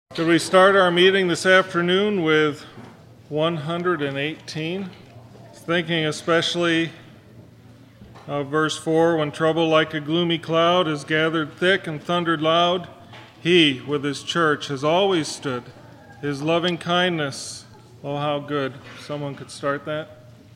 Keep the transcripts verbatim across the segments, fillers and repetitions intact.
Could we start our meeting this afternoon with one hundred eighteen? Thinking especially of verse four, when trouble like a gloomy cloud is gathered thick and thundered loud, he with his church has always stood. His loving kindness, oh how good. Someone could start that.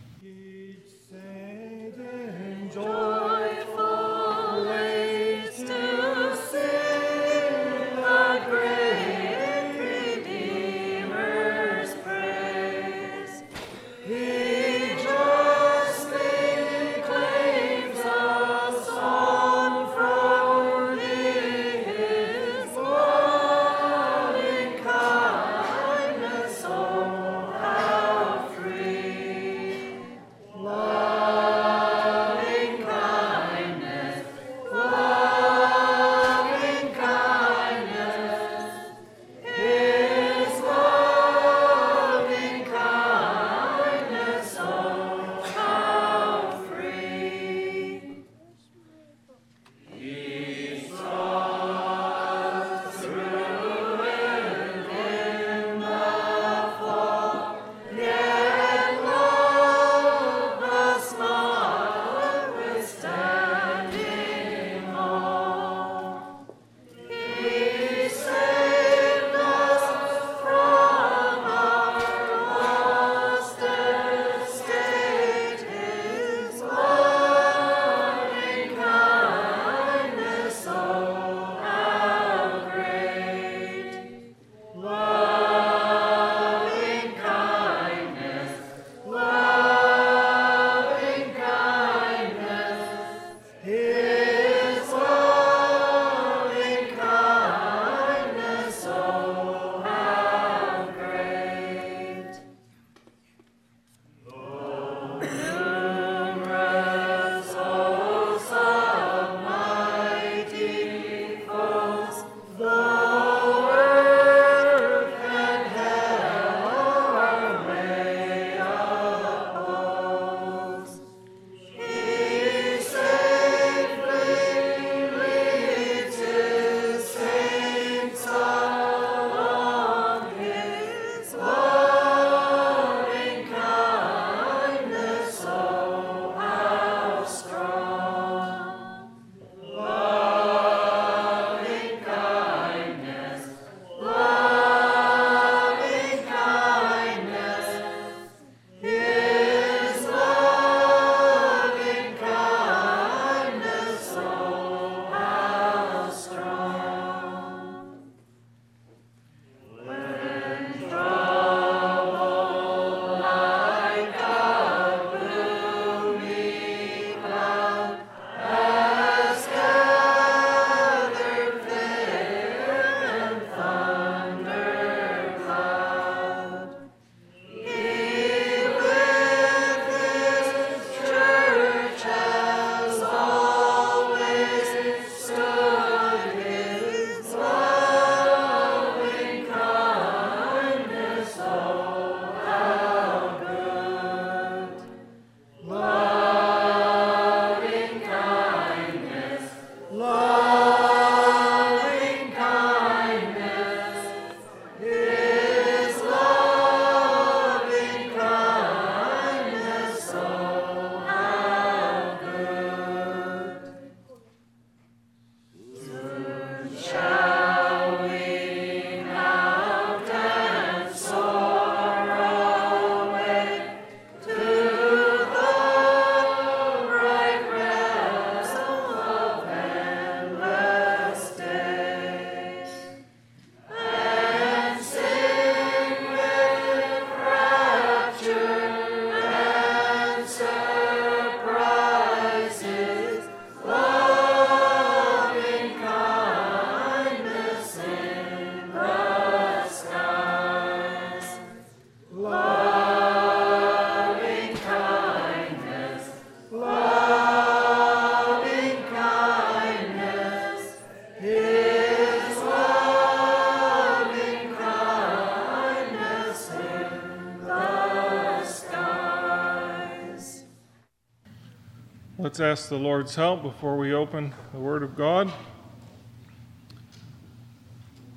Let's ask the Lord's help before we open the Word of God.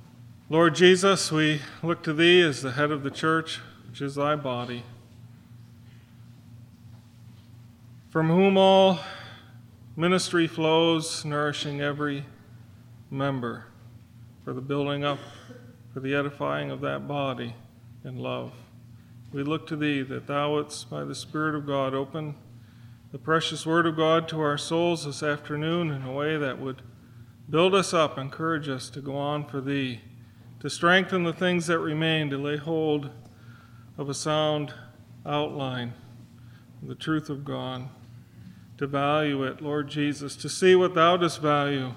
Lord Jesus, we look to thee as the head of the church, which is thy body, from whom all ministry flows, nourishing every member for the building up, for the edifying of that body in love. We look to thee that thou wouldst, by the Spirit of God, open the precious word of God to our souls this afternoon in a way that would build us up, encourage us to go on for thee, to strengthen the things that remain, to lay hold of a sound outline of the truth of God, to value it, Lord Jesus, to see what thou dost value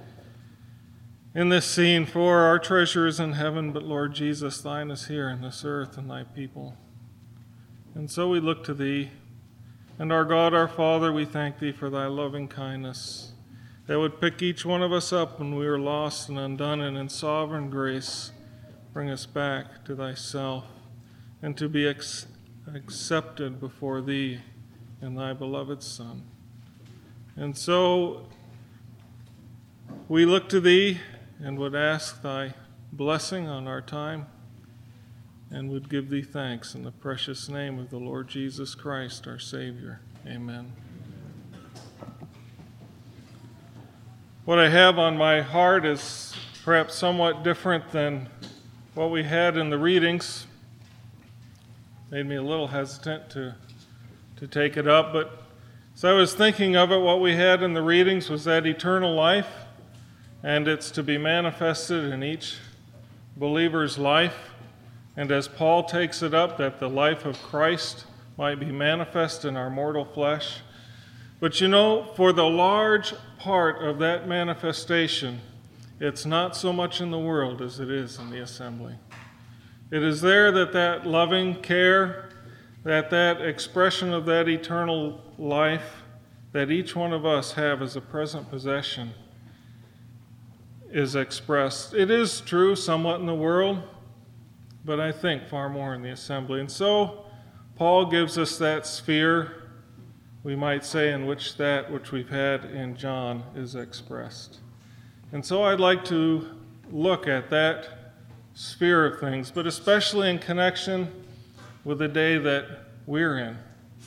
in this scene. For our treasure is in heaven, but Lord Jesus, thine is here in this earth and thy people. And so we look to thee, and our God, our Father, we thank thee for thy loving kindness that would pick each one of us up when we are lost and undone, and in sovereign grace bring us back to thyself, and to be ex- accepted before thee in thy beloved Son. And so we look to thee and would ask thy blessing on our time, and would give thee thanks in the precious name of the Lord Jesus Christ, our Savior. Amen. What I have on my heart is perhaps somewhat different than what we had in the readings. Made me a little hesitant to, to take it up, but as I was thinking of it, what we had in the readings was that eternal life, and it's to be manifested in each believer's life. And as Paul takes it up, that the life of Christ might be manifest in our mortal flesh. But you know, for the large part of that manifestation, it's not so much in the world as it is in the assembly. It is there that that loving care, that that expression of that eternal life that each one of us have as a present possession is expressed. It is true somewhat in the world, but I think far more in the assembly. And so Paul gives us that sphere, we might say, in which that which we've had in John is expressed. And so I'd like to look at that sphere of things, but especially in connection with the day that we're in.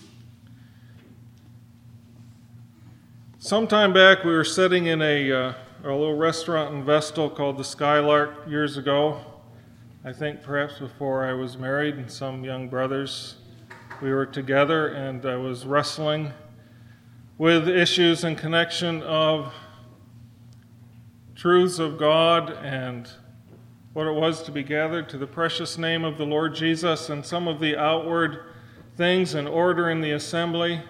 Sometime back, we were sitting in a, uh, a little restaurant in Vestal called the Skylark years ago. I think perhaps before I was married, and some young brothers, we were together, and I was wrestling with issues in connection of truths of God and what it was to be gathered to the precious name of the Lord Jesus, and some of the outward things in order in the assembly.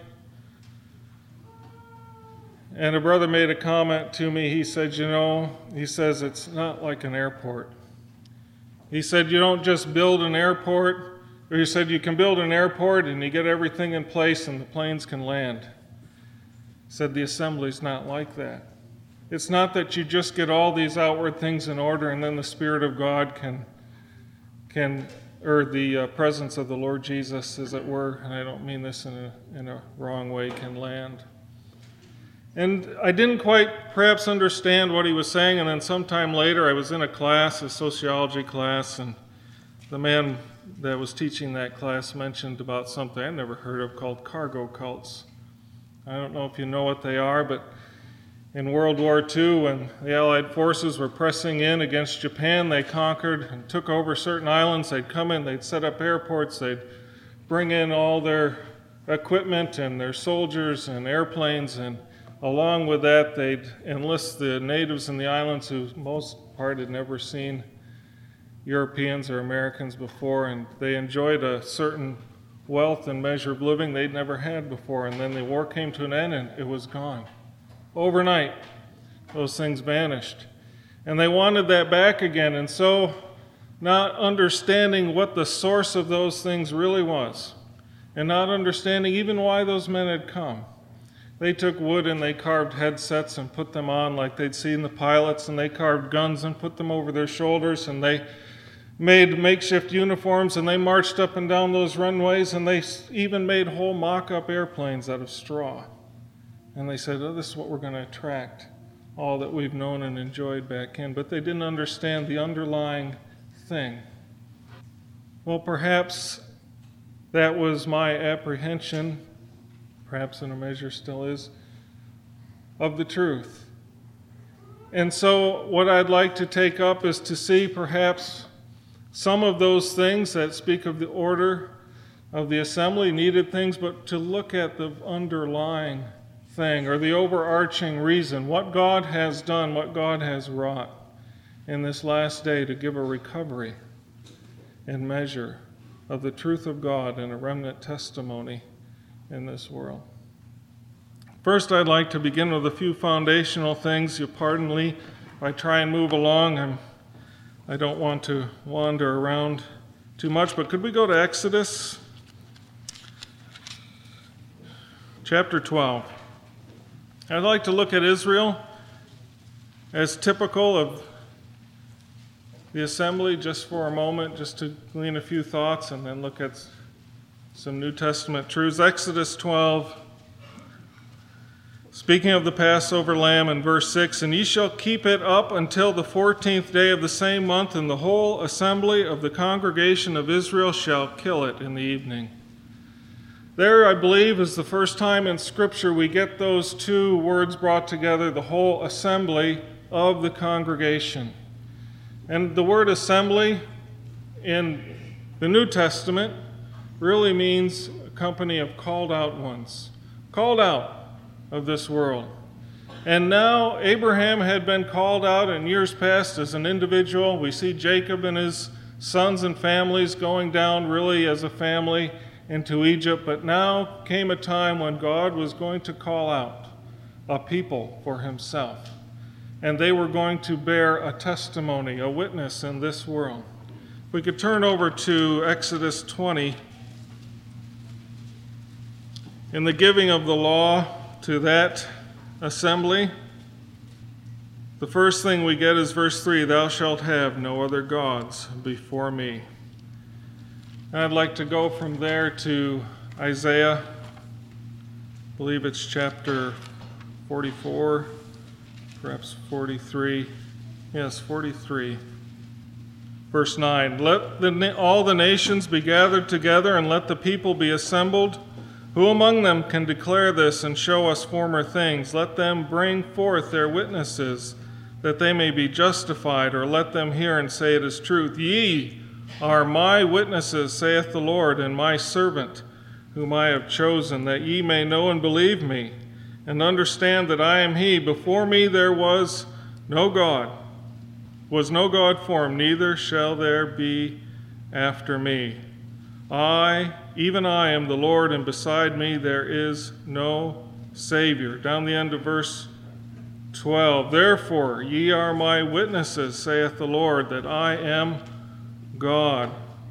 And a brother made a comment to me. He said, you know, he says, it's not like an airport. He said, you don't just build an airport, or he said, you can build an airport and you get everything in place and the planes can land. He said, the assembly's not like that. It's not that you just get all these outward things in order and then the Spirit of God can, can or the uh, presence of the Lord Jesus, as it were, and I don't mean this in a, in a wrong way, can land. And I didn't quite perhaps understand what he was saying, and then sometime later I was in a class, a sociology class, and the man that was teaching that class mentioned about something I'd never heard of called cargo cults. I don't know if you know what they are, but in World War Two, when the Allied forces were pressing in against Japan, they conquered and took over certain islands. They'd come in, they'd set up airports, they'd bring in all their equipment and their soldiers and airplanes, and along with that, they'd enlist the natives in the islands who most part had never seen Europeans or Americans before, and they enjoyed a certain wealth and measure of living they'd never had before. And then the war came to an end and it was gone. Overnight, those things vanished. And they wanted that back again. And so, not understanding what the source of those things really was, and not understanding even why those men had come, they took wood and they carved headsets and put them on like they'd seen the pilots, and they carved guns and put them over their shoulders, and they made makeshift uniforms, and they marched up and down those runways, and they even made whole mock-up airplanes out of straw. And they said, oh, this is what we're going to attract all that we've known and enjoyed back in, but they didn't understand the underlying thing. Well, perhaps that was my apprehension, perhaps in a measure still is, of the truth. And so what I'd like to take up is to see perhaps some of those things that speak of the order of the assembly, needed things, but to look at the underlying thing or the overarching reason, what God has done, what God has wrought in this last day to give a recovery and measure of the truth of God and a remnant testimony in this world. First, I'd like to begin with a few foundational things. You pardon me if I try and move along. I'm, I don't want to wander around too much, but could we go to Exodus chapter twelve? I'd like to look at Israel as typical of the assembly just for a moment, just to glean a few thoughts and then look at some New Testament truths. Exodus twelve, speaking of the Passover lamb in verse six, "And ye shall keep it up until the fourteenth day of the same month, and the whole assembly of the congregation of Israel shall kill it in the evening." There, I believe, is the first time in Scripture we get those two words brought together, the whole assembly of the congregation. And the word assembly in the New Testament really means a company of called out ones, called out of this world. And now Abraham had been called out in years past as an individual. We see Jacob and his sons and families going down really as a family into Egypt, but now came a time when God was going to call out a people for himself, and they were going to bear a testimony, a witness in this world. We could turn over to Exodus twenty. In the giving of the law to that assembly, the first thing we get is verse three, "Thou shalt have no other gods before me." And I'd like to go from there to Isaiah, I believe it's chapter forty-four, perhaps forty-three. Yes, forty-three. Verse nine, "Let the, all the nations be gathered together, and let the people be assembled. Who among them can declare this and show us former things? Let them bring forth their witnesses, that they may be justified, or let them hear and say it is truth. Ye are my witnesses, saith the Lord, and my servant, whom I have chosen, that ye may know and believe me, and understand that I am he. Before me there was no God, was no God formed, neither shall there be after me. I, even I, am the Lord, and beside me there is no Savior." Down the end of verse twelve, "Therefore ye are my witnesses, saith the Lord, that I am God."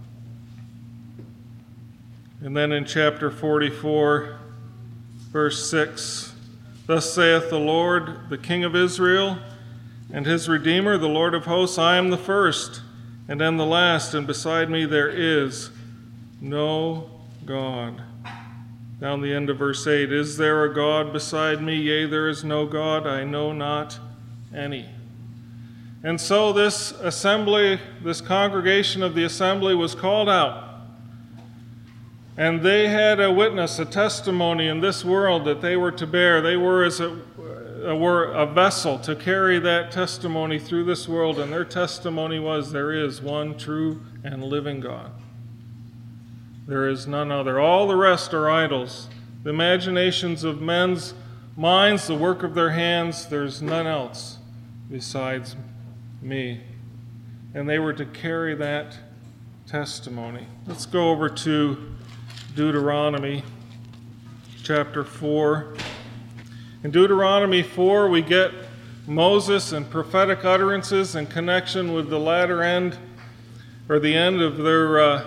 And then in chapter forty-four, verse six, "Thus saith the Lord, the King of Israel, and his Redeemer, the Lord of hosts, I am the first, and am the last, and beside me there is no God." Down the end of verse eight, "Is there a God beside me? Yea, there is no God, I know not any." And so this assembly, this congregation of the assembly was called out. And they had a witness, a testimony in this world that they were to bear. They were as a, were a vessel to carry that testimony through this world. And their testimony was, there is one true and living God. There is none other. All the rest are idols, the imaginations of men's minds, the work of their hands. There's none else besides me. And they were to carry that testimony. Let's go over to Deuteronomy chapter four. In Deuteronomy four, we get Moses and prophetic utterances in connection with the latter end, or the end of their uh,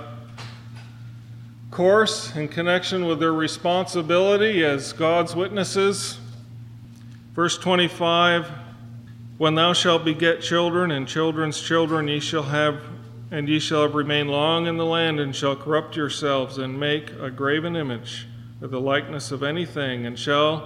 course, in connection with their responsibility as God's witnesses. Verse twenty-five, "When thou shalt beget children, and children's children, ye shall have, and ye shall have remained long in the land, and shall corrupt yourselves, and make a graven image of the likeness of anything, and shall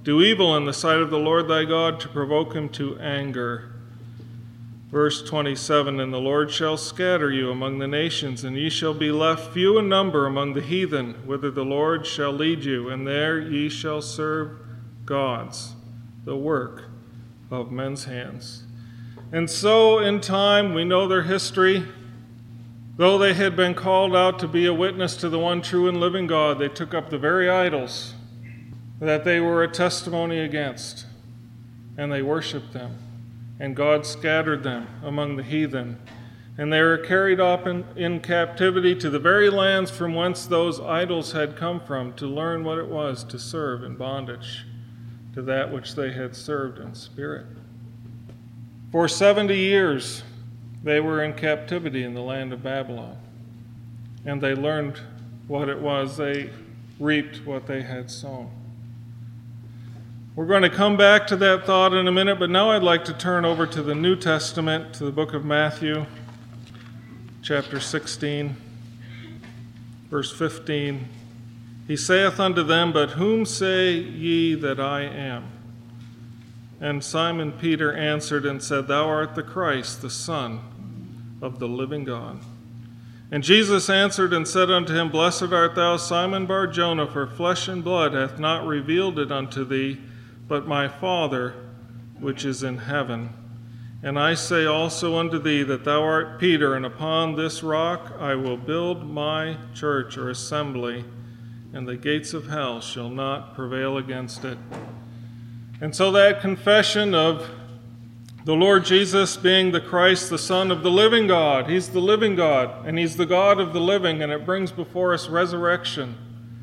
Do evil in the sight of the Lord thy God to provoke him to anger. Verse twenty-seven, And the Lord shall scatter you among the nations, and ye shall be left few in number among the heathen, whither the Lord shall lead you, and there ye shall serve gods, the work of men's hands. And so in time, we know their history. Though they had been called out to be a witness to the one true and living God, they took up the very idols that they were a testimony against, and they worshiped them. And God scattered them among the heathen. And they were carried off in, in captivity to the very lands from whence those idols had come from, to learn what it was to serve in bondage to that which they had served in spirit. For seventy years they were in captivity in the land of Babylon. And they learned what it was. They reaped what they had sown. We're going to come back to that thought in a minute, but now I'd like to turn over to the New Testament, to the book of Matthew, chapter sixteen, verse fifteen. He saith unto them, But whom say ye that I am? And Simon Peter answered and said, Thou art the Christ, the Son of the living God. And Jesus answered and said unto him, Blessed art thou, Simon Bar-Jonah, for flesh and blood hath not revealed it unto thee, but my Father which is in heaven. And I say also unto thee that thou art Peter, and upon this rock I will build my church or assembly, and the gates of hell shall not prevail against it. And so that confession of the Lord Jesus being the Christ, the Son of the living God, he's the living God, and he's the God of the living, and it brings before us resurrection.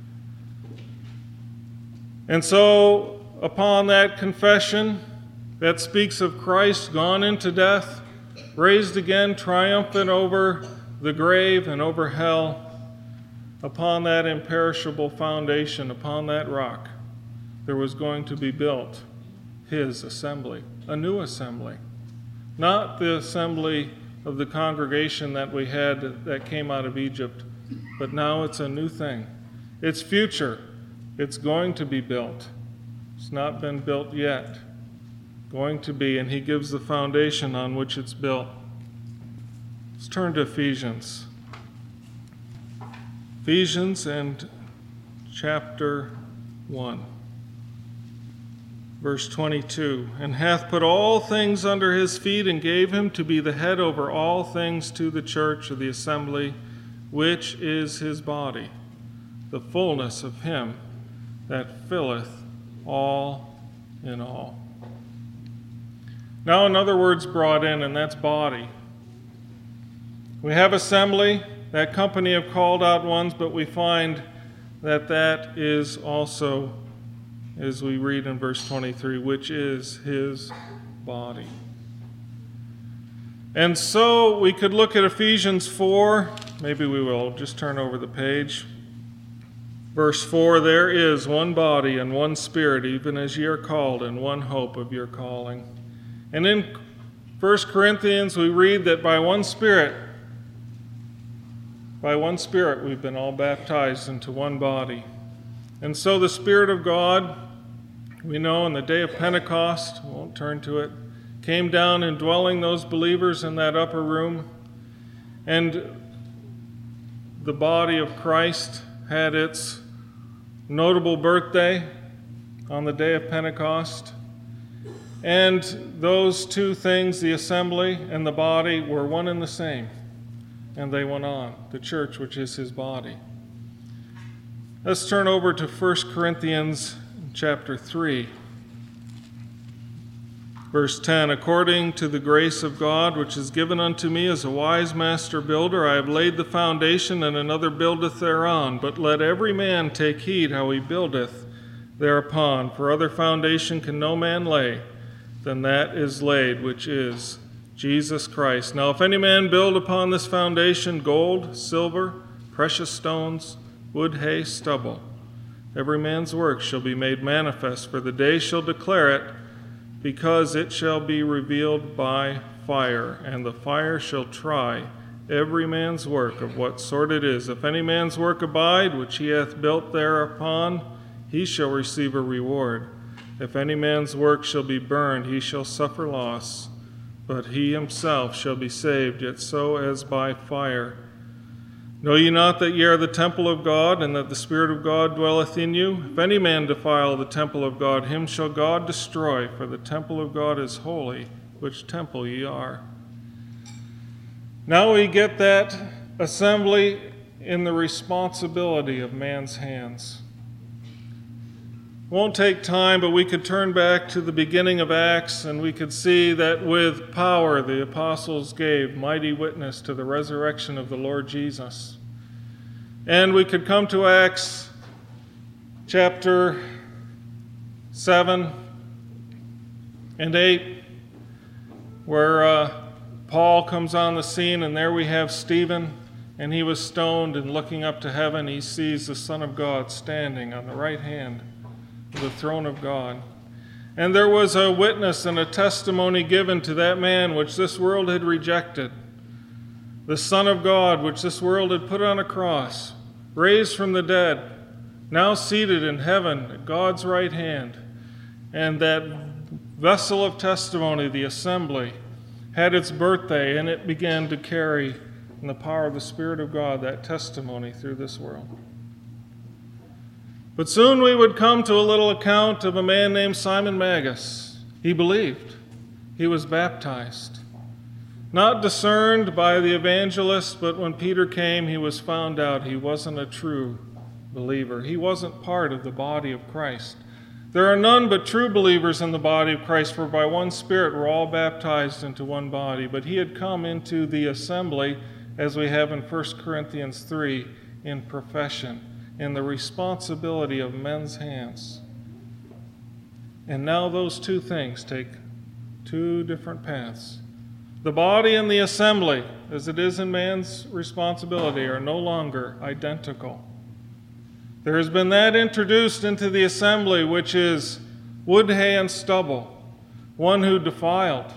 And so upon that confession that speaks of Christ gone into death, raised again, triumphant over the grave and over hell, upon that imperishable foundation, upon that rock, there was going to be built his assembly, a new assembly. Not the assembly of the congregation that we had that came out of Egypt, but now it's a new thing. It's future. It's going to be built. It's not been built yet. Going to be, and he gives the foundation on which it's built. Let's turn to Ephesians. Ephesians and chapter one, verse twenty-two. And hath put all things under his feet, and gave him to be the head over all things to the church of the assembly, which is his body, the fullness of him that filleth all in all. Now another word's brought in, and that's body. We have assembly, that company of called out ones, but we find that that is also, as we read in verse twenty-three, which is his body. And so we could look at Ephesians four. Maybe we will just turn over the page. Verse four, there is one body and one spirit, even as ye are called, and one hope of your calling. And in First Corinthians, we read that by one Spirit, by one Spirit, we've been all baptized into one body. And so the Spirit of God, we know on the day of Pentecost, we won't turn to it, came down indwelling those believers in that upper room. And the body of Christ had its notable birthday on the day of Pentecost. And those two things, the assembly and the body, were one and the same. And they went on, the church, which is his body. Let's turn over to First Corinthians chapter three. Verse ten, according to the grace of God, which is given unto me as a wise master builder, I have laid the foundation, and another buildeth thereon. But let every man take heed how he buildeth thereupon. For other foundation can no man lay than that is laid, which is Jesus Christ. Now if any man build upon this foundation gold, silver, precious stones, wood, hay, stubble, every man's work shall be made manifest, for the day shall declare it, because it shall be revealed by fire, and the fire shall try every man's work of what sort it is. If any man's work abide, which he hath built thereupon, he shall receive a reward. If any man's work shall be burned, he shall suffer loss, but he himself shall be saved, yet so as by fire. Know ye not that ye are the temple of God, and that the Spirit of God dwelleth in you? If any man defile the temple of God, him shall God destroy, for the temple of God is holy, which temple ye are. Now we get that assembly in the responsibility of man's hands. Won't take time, but we could turn back to the beginning of Acts, and we could see that with power the apostles gave mighty witness to the resurrection of the Lord Jesus. And we could come to Acts chapter seven and eight, where uh, Paul comes on the scene, and there we have Stephen, and he was stoned, and looking up to heaven, he sees the Son of God standing on the right hand the throne of God. And there was a witness and a testimony given to that man which this world had rejected, the Son of God which this world had put on a cross, raised from the dead, now seated in heaven at God's right hand. And that vessel of testimony, the assembly, had its birthday, and it began to carry in the power of the Spirit of God that testimony through this world. But soon we would come to a little account of a man named Simon Magus. He believed. He was baptized. Not discerned by the evangelist, but when Peter came, he was found out he wasn't a true believer. He wasn't part of the body of Christ. There are none but true believers in the body of Christ, for by one Spirit we're all baptized into one body. But he had come into the assembly, as we have in First Corinthians three, in profession, in the responsibility of men's hands. And now those two things take two different paths. The body and the assembly, as it is in man's responsibility, are no longer identical. There has been that introduced into the assembly, which is wood, hay, and stubble, one who defiled.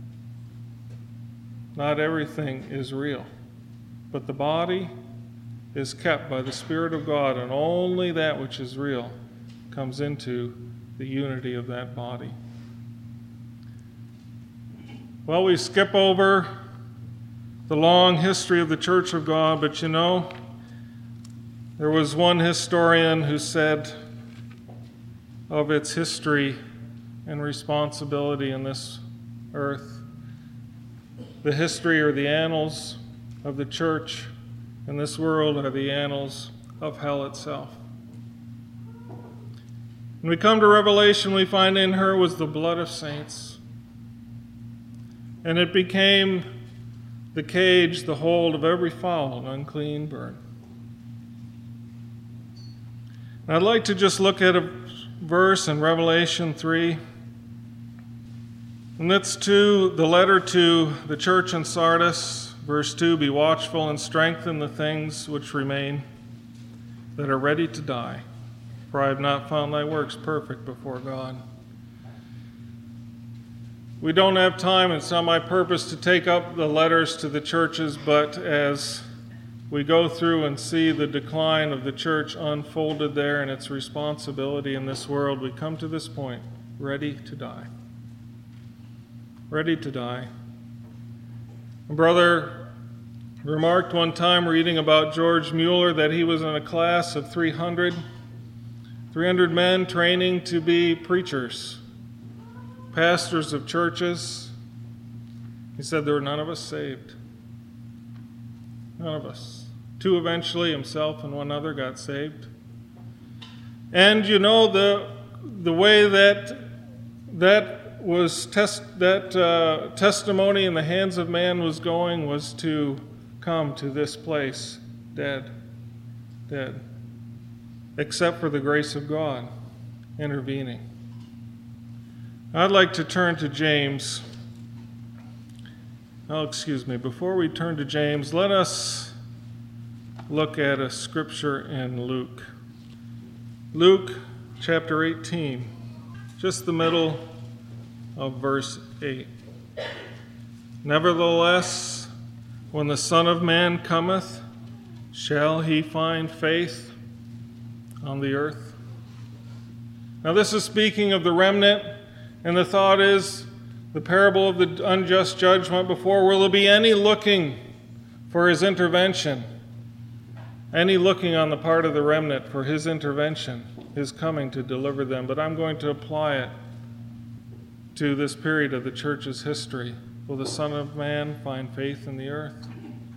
Not everything is real, but the body is kept by the Spirit of God, and only that which is real comes into the unity of that body. Well, we skip over the long history of the Church of God, but you know, there was one historian who said of its history and responsibility in this earth, the history or the annals of the church in this world are the annals of hell itself. When we come to Revelation, we find in her was the blood of saints. And it became the cage, the hold of every foul and unclean bird. And I'd like to just look at a verse in Revelation three. And that's to the letter to the church in Sardis. Verse two, be watchful and strengthen the things which remain that are ready to die, for I have not found thy works perfect before God. We don't have time, it's not my purpose to take up the letters to the churches, but as we go through and see the decline of the church unfolded there and its responsibility in this world, we come to this point, ready to die. Ready to die. A brother remarked one time reading about George Mueller that he was in a class of three hundred, three hundred men training to be preachers, pastors of churches. He said there were none of us saved. None of us. Two eventually, himself and one other, got saved. And you know, the the way that that was test that uh, testimony in the hands of man was going was to come to this place dead, dead, except for the grace of God intervening. I'd like to turn to James. Oh, excuse me. Before we turn to James, let us look at a scripture in Luke. Luke chapter eighteen, just the middle of verse eight. Nevertheless, when the Son of Man cometh, shall he find faith on the earth? Now this is speaking of the remnant, and the thought is the parable of the unjust judgment before. Will there be any looking for his intervention? Any looking on the part of the remnant for his intervention, his coming to deliver them? But I'm going to apply it to this period of the church's history. Will the Son of Man find faith in the earth?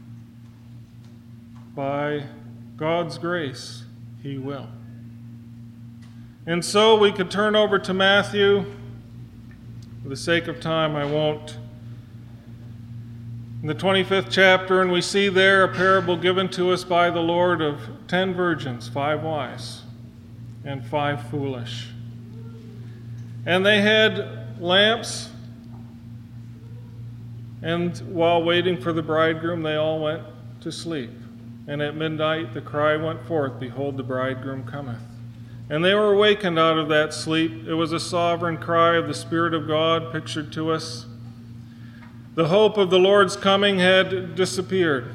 By God's grace, he will. And so we could turn over to Matthew. For the sake of time, I won't. In the twenty-fifth chapter, and we see there a parable given to us by the Lord of ten virgins, five wise and five foolish. And they had lamps, and while waiting for the bridegroom, they all went to sleep. And at midnight the cry went forth, Behold, the bridegroom cometh. And they were awakened out of that sleep. It was a sovereign cry of the Spirit of God pictured to us. The hope of the Lord's coming had disappeared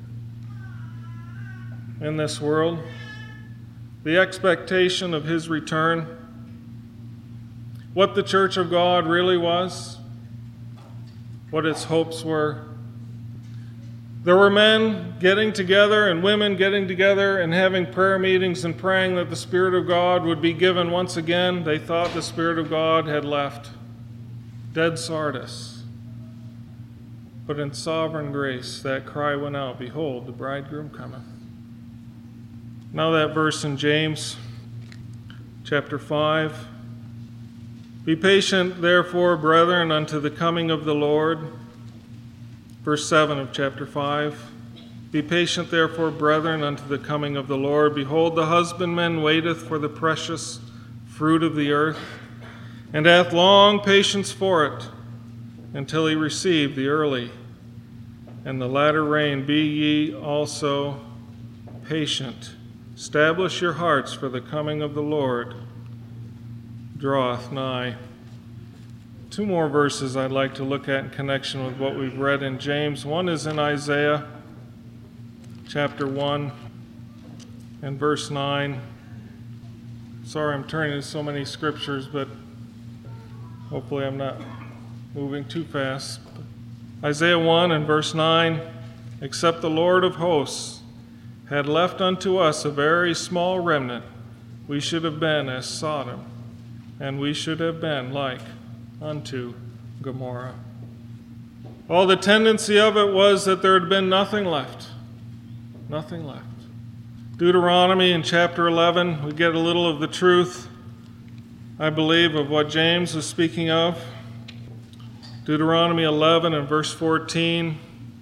in this world. The expectation of his return, what the church of God really was, what its hopes were. There were men getting together and women getting together and having prayer meetings and praying that the Spirit of God would be given once again. They thought the Spirit of God had left. Dead Sardis. But in sovereign grace, that cry went out, Behold, the bridegroom cometh. Now that verse in James chapter five. Be patient, therefore, brethren, unto the coming of the Lord. Verse seven of chapter five. Be patient, therefore, brethren, unto the coming of the Lord. Behold, the husbandman waiteth for the precious fruit of the earth, and hath long patience for it, until he receive the early and the latter rain. Be ye also patient. Establish your hearts, for the coming of the Lord draweth nigh. Two more verses I'd like to look at in connection with what we've read in James. One is in Isaiah chapter one and verse nine. Sorry I'm turning to so many scriptures, but hopefully I'm not moving too fast. Isaiah one and verse nine, Except the Lord of hosts had left unto us a very small remnant, we should have been as Sodom, and we should have been like unto Gomorrah. All the tendency of it was that there had been nothing left. Nothing left. Deuteronomy in chapter eleven, we get a little of the truth, I believe, of what James was speaking of. Deuteronomy eleven and verse fourteen,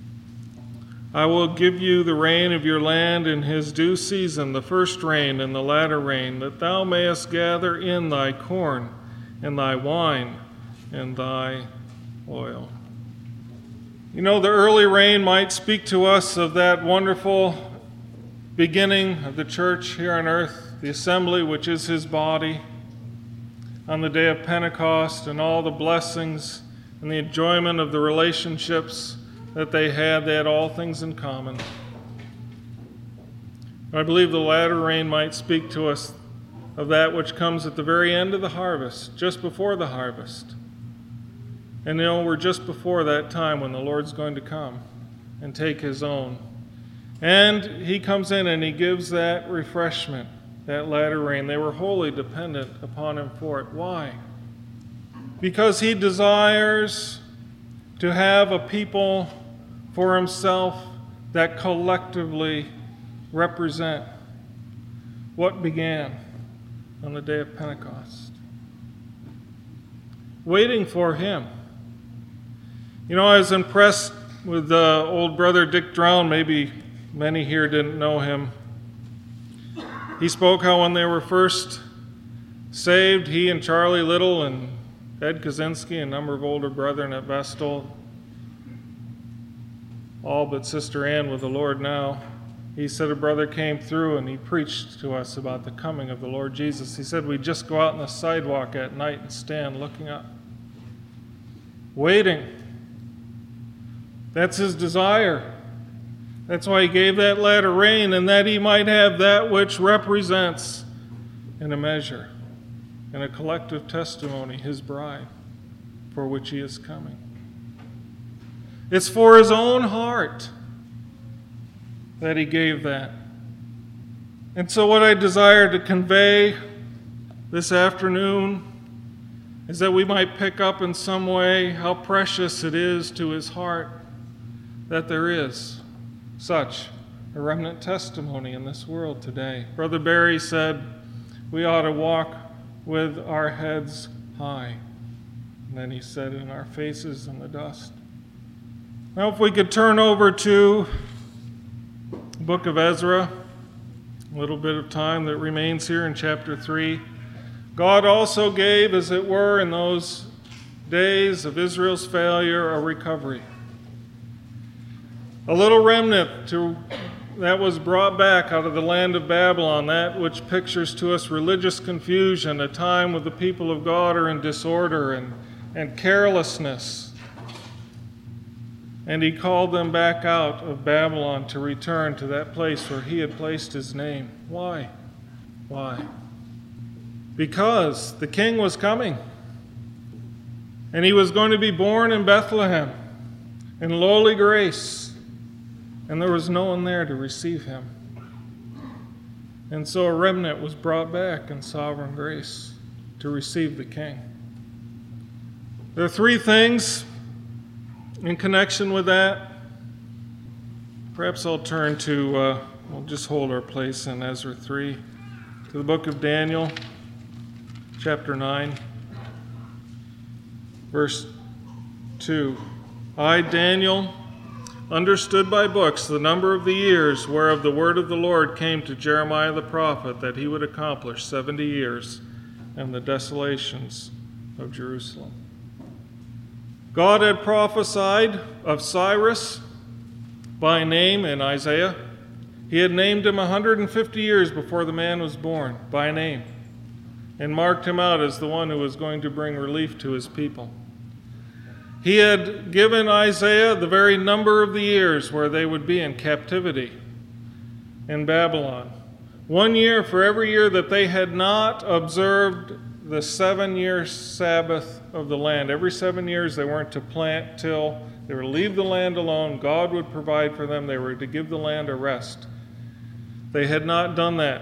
I will give you the rain of your land in his due season, the first rain and the latter rain, that thou mayest gather in thy corn and thy wine and thy oil. You know, the early rain might speak to us of that wonderful beginning of the church here on earth, the assembly, which is his body, on the day of Pentecost, and all the blessings and the enjoyment of the relationships that they had. They had all things in common. I believe the latter rain might speak to us of that which comes at the very end of the harvest, just before the harvest. And you know, we're just before that time when the Lord's going to come and take his own. And he comes in and he gives that refreshment, that latter rain. They were wholly dependent upon him for it. Why? Because he desires to have a people for himself that collectively represent what began on the day of Pentecost. Waiting for him. You know, I was impressed with uh, old brother Dick Drown. Maybe many here didn't know him. He spoke how when they were first saved, he and Charlie Little and Ed Kaczynski, a number of older brethren at Vestal, all but Sister Ann with the Lord now, he said a brother came through and he preached to us about the coming of the Lord Jesus. He said we'd just go out on the sidewalk at night and stand looking up, waiting. That's his desire. That's why he gave that latter rain, and that he might have that which represents in a measure and a collective testimony, his bride, for which he is coming. It's for his own heart that he gave that. And so what I desire to convey this afternoon is that we might pick up in some way how precious it is to his heart that there is such a remnant testimony in this world today. Brother Barry said we ought to walk with our heads high. And then he said, in our faces in the dust. Now if we could turn over to the book of Ezra, a little bit of time that remains here in chapter three. God also gave, as it were, in those days of Israel's failure, a recovery. A little remnant to, that was brought back out of the land of Babylon, that which pictures to us religious confusion, a time when the people of God are in disorder and, and carelessness. And he called them back out of Babylon to return to that place where he had placed his name. Why? Why? Because the king was coming. And he was going to be born in Bethlehem in lowly grace. And there was no one there to receive him. And so a remnant was brought back in sovereign grace to receive the king. There are three things in connection with that. Perhaps I'll turn to, uh, we'll just hold our place in Ezra three, to the book of Daniel, chapter nine, verse two. I, Daniel, understood by books the number of the years whereof the word of the Lord came to Jeremiah the prophet, that he would accomplish seventy years and the desolations of Jerusalem. God had prophesied of Cyrus by name in Isaiah. He had named him one hundred fifty years before the man was born by name, and marked him out as the one who was going to bring relief to his people. He had given Isaiah the very number of the years where they would be in captivity in Babylon. One year for every year that they had not observed the seven-year Sabbath of the land. Every seven years they weren't to plant, till. They were to leave the land alone. God would provide for them. They were to give the land a rest. They had not done that.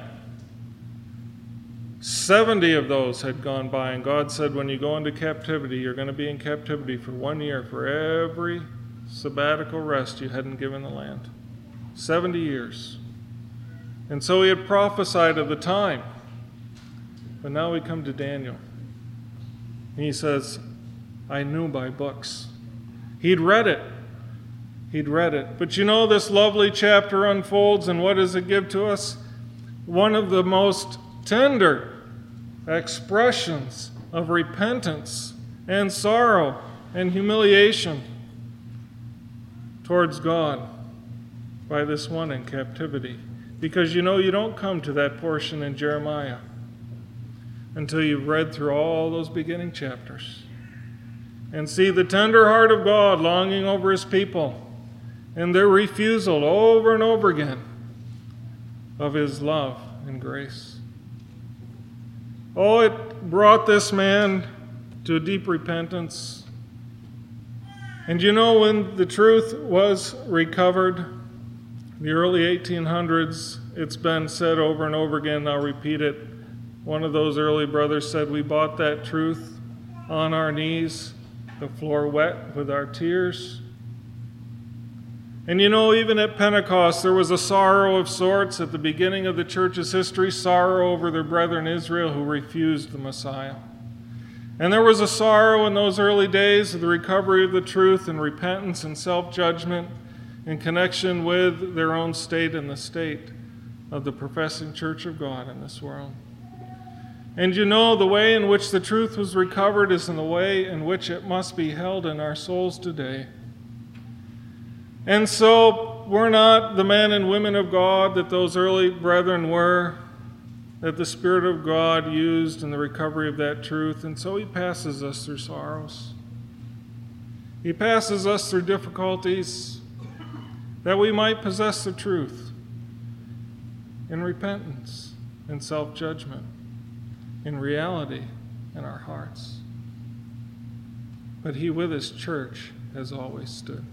Seventy of those had gone by, and God said, when you go into captivity, you're going to be in captivity for one year for every sabbatical rest you hadn't given the land. Seventy years. And so he had prophesied of the time. But now we come to Daniel. And he says, I knew by books. He'd read it. He'd read it. But you know, this lovely chapter unfolds, and what does it give to us? One of the most tender expressions of repentance and sorrow and humiliation towards God by this one in captivity. Because you know, you don't come to that portion in Jeremiah until you've read through all those beginning chapters and see the tender heart of God longing over his people and their refusal over and over again of his love and grace. Oh, it brought this man to a deep repentance. And you know, when the truth was recovered, the early eighteen hundreds, it's been said over and over again, I'll repeat it. One of those early brothers said, we bought that truth on our knees, the floor wet with our tears. And you know, even at Pentecost, there was a sorrow of sorts at the beginning of the church's history, sorrow over their brethren Israel who refused the Messiah. And there was a sorrow in those early days of the recovery of the truth and repentance and self-judgment in connection with their own state and the state of the professing church of God in this world. And you know, the way in which the truth was recovered is in the way in which it must be held in our souls today. And so we're not the men and women of God that those early brethren were, that the Spirit of God used in the recovery of that truth. And so he passes us through sorrows. He passes us through difficulties that we might possess the truth in repentance and self-judgment, in reality in our hearts. But he with his church has always stood.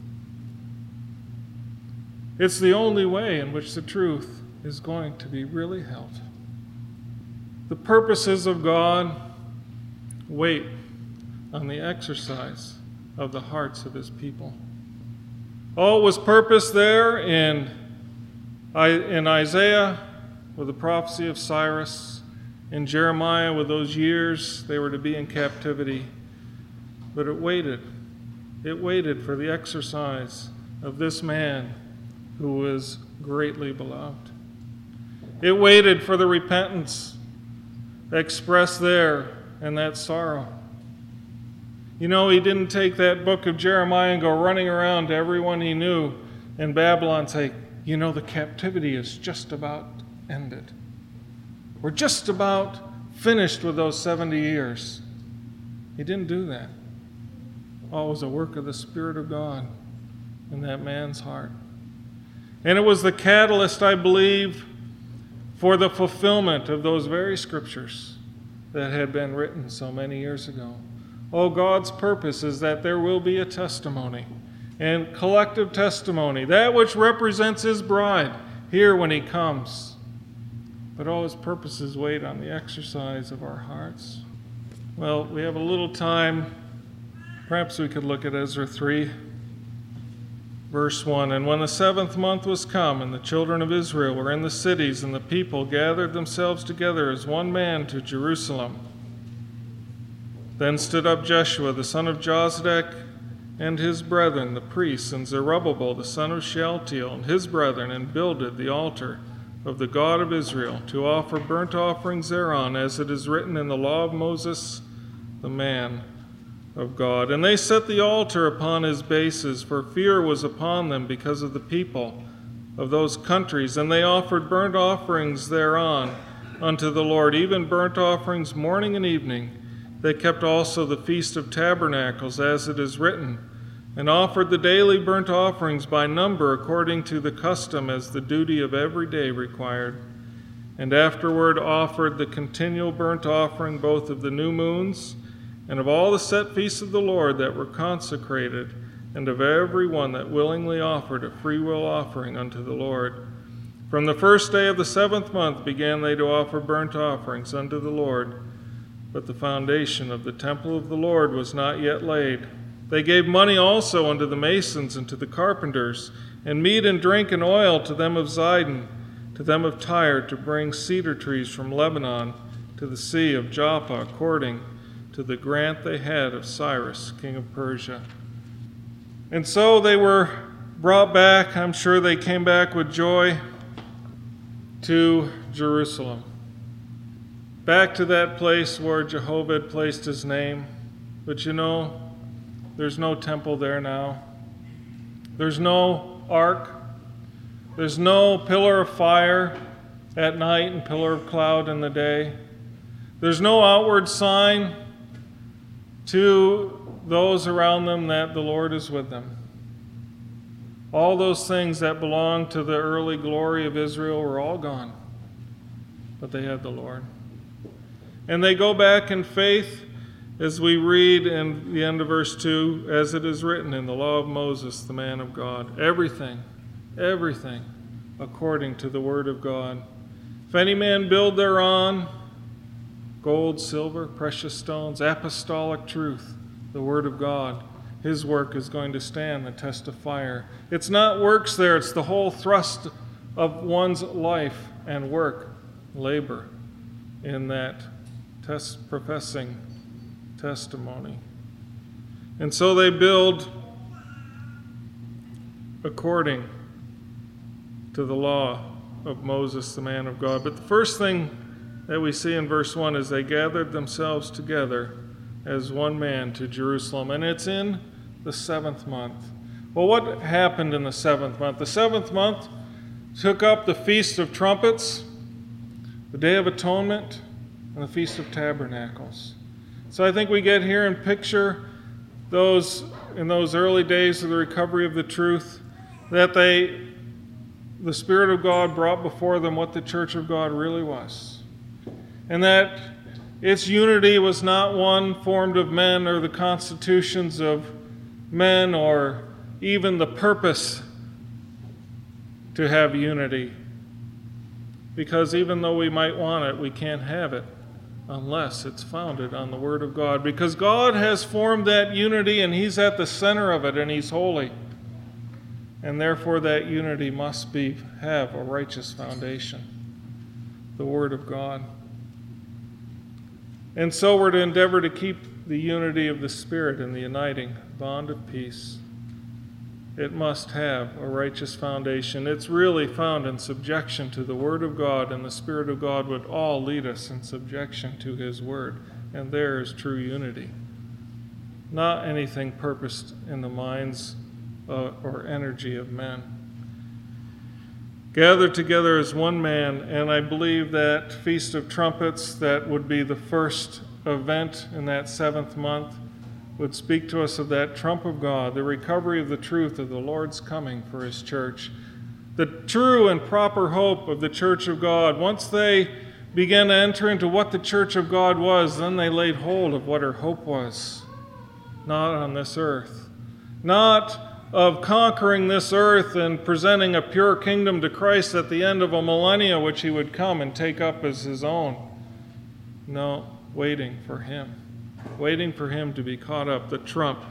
It's the only way in which the truth is going to be really held. The purposes of God wait on the exercise of the hearts of his people. Oh, it was purpose there in, in Isaiah with the prophecy of Cyrus, in Jeremiah with those years they were to be in captivity. But it waited. It waited for the exercise of this man who was greatly beloved. It waited for the repentance expressed there in that sorrow. You know, he didn't take that book of Jeremiah and go running around to everyone he knew in Babylon and say, you know, the captivity is just about ended. We're just about finished with those seventy years. He didn't do that. Oh, it was a work of the Spirit of God in that man's heart. And it was the catalyst, I believe, for the fulfillment of those very scriptures that had been written so many years ago. Oh, God's purpose is that there will be a testimony, and collective testimony, that which represents his bride here when he comes. But all his purposes wait on the exercise of our hearts. Well, we have a little time. Perhaps we could look at Ezra three, verse one. And when the seventh month was come, and the children of Israel were in the cities, and the people gathered themselves together as one man to Jerusalem, then stood up Jeshua the son of Jozadak and his brethren, the priests, and Zerubbabel the son of Shealtiel and his brethren, and builded the altar of the God of Israel, to offer burnt offerings thereon, as it is written in the law of Moses, the man of God. And they set the altar upon his bases, for fear was upon them because of the people of those countries. And they offered burnt offerings thereon unto the Lord, even burnt offerings morning and evening. They kept also the Feast of Tabernacles, as it is written, and offered the daily burnt offerings by number, according to the custom, as the duty of every day required. And afterward offered the continual burnt offering, both of the new moons and of all the set feasts of the Lord that were consecrated, and of every one that willingly offered a freewill offering unto the Lord. From the first day of the seventh month began they to offer burnt offerings unto the Lord. But the foundation of the temple of the Lord was not yet laid. They gave money also unto the masons and to the carpenters, and meat and drink and oil to them of Zidon, to them of Tyre, to bring cedar trees from Lebanon to the sea of Joppa, according to the grant they had of Cyrus, king of Persia. And so they were brought back. I'm sure they came back with joy to Jerusalem. Back to that place where Jehovah had placed his name. But you know, there's no temple there now. There's no ark. There's no pillar of fire at night and pillar of cloud in the day. There's no outward sign to those around them that the Lord is with them. All those things that belonged to the early glory of Israel were all gone. But they had the Lord. And they go back in faith, as we read in the end of verse two, as it is written in the law of Moses, the man of God. Everything, everything according to the word of God. If any man build thereon, gold, silver, precious stones, apostolic truth, the word of God, his work is going to stand the test of fire. It's not works there, it's the whole thrust of one's life and work, labor in that test, professing testimony. And so they build according to the law of Moses, the man of God. But the first thing that we see in verse one is they gathered themselves together as one man to Jerusalem. And it's in the seventh month. Well, what happened in the seventh month? The seventh month took up the Feast of Trumpets, the Day of Atonement, and the Feast of Tabernacles. So I think we get here and picture those in those early days of the recovery of the truth, that they, the Spirit of God brought before them what the church of God really was. And that its unity was not one formed of men or the constitutions of men or even the purpose to have unity. Because even though we might want it, we can't have it unless it's founded on the Word of God. Because God has formed that unity and He's at the center of it and He's holy. And therefore that unity must be have a righteous foundation, the Word of God. And so we're to endeavor to keep the unity of the Spirit and the uniting bond of peace. It must have a righteous foundation. It's really found in subjection to the Word of God, and the Spirit of God would all lead us in subjection to His Word. And there is true unity. Not anything purposed in the minds uh, or energy of men. Gathered together as one man, and I believe that Feast of Trumpets, that would be the first event in that seventh month, would speak to us of that trump of God, the recovery of the truth of the Lord's coming for His church. The true and proper hope of the church of God. Once they began to enter into what the church of God was, then they laid hold of what her hope was. Not on this earth. Not of conquering this earth and presenting a pure kingdom to Christ at the end of a millennia, which He would come and take up as His own. No, waiting for Him. Waiting for Him to be caught up, the trump.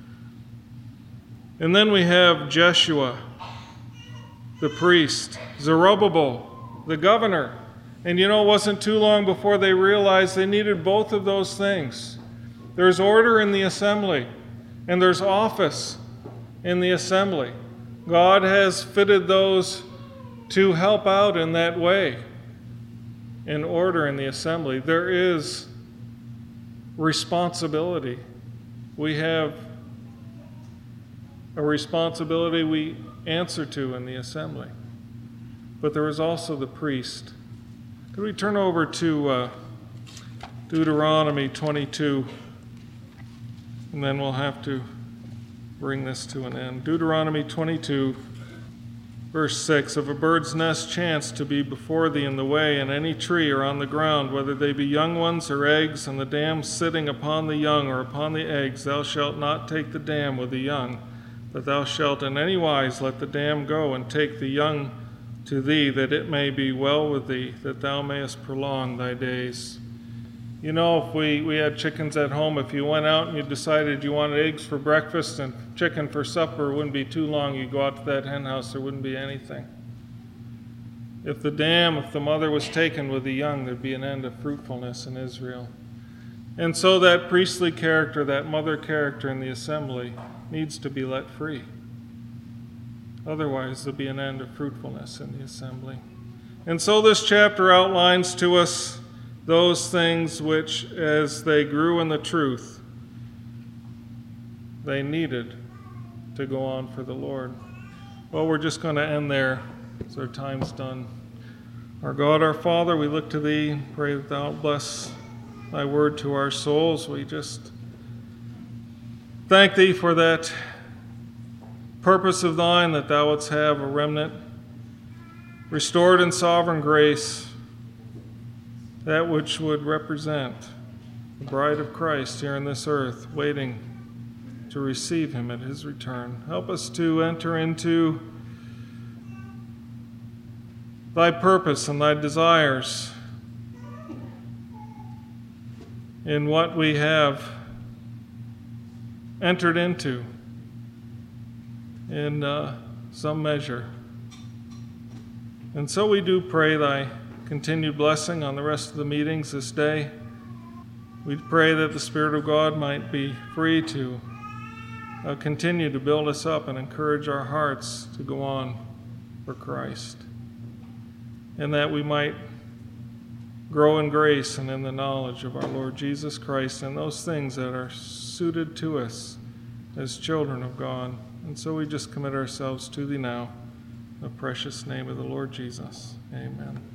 And then we have Jeshua, the priest, Zerubbabel, the governor. And you know, it wasn't too long before they realized they needed both of those things. There's order in the assembly, and there's office in the assembly. God has fitted those to help out in that way, in order in the assembly. There is responsibility. We have a responsibility we answer to in the assembly. But there is also the priest. Could we turn over to uh, Deuteronomy twenty-two, and then we'll have to bring this to an end. Deuteronomy twenty-two, verse six, if a bird's nest chance to be before thee in the way, and any tree or on the ground, whether they be young ones or eggs, and the dam sitting upon the young or upon the eggs, thou shalt not take the dam with the young, but thou shalt in any wise let the dam go, and take the young to thee, that it may be well with thee, that thou mayest prolong thy days. You know, if we, we had chickens at home, if you went out and you decided you wanted eggs for breakfast and chicken for supper, it wouldn't be too long. You'd go out to that hen house, there wouldn't be anything. If the dam, if the mother was taken with the young, there'd be an end of fruitfulness in Israel. And so that priestly character, that mother character in the assembly, needs to be let free. Otherwise, there'll be an end of fruitfulness in the assembly. And so this chapter outlines to us those things which, as they grew in the truth, they needed to go on for the Lord. Well, we're just going to end there, as our time's done. Our God, our Father, we look to Thee, pray that Thou bless Thy word to our souls. We just thank Thee for that purpose of Thine, that Thou wouldst have a remnant restored in sovereign grace, that which would represent the bride of Christ here on this earth, waiting to receive Him at His return. Help us to enter into Thy purpose and Thy desires in what we have entered into in uh, some measure. And so we do pray Thy continued blessing on the rest of the meetings this day. We pray that the Spirit of God might be free to uh, continue to build us up and encourage our hearts to go on for Christ, and that we might grow in grace and in the knowledge of our Lord Jesus Christ and those things that are suited to us as children of God. And so we just commit ourselves to Thee now, in the precious name of the Lord Jesus. Amen.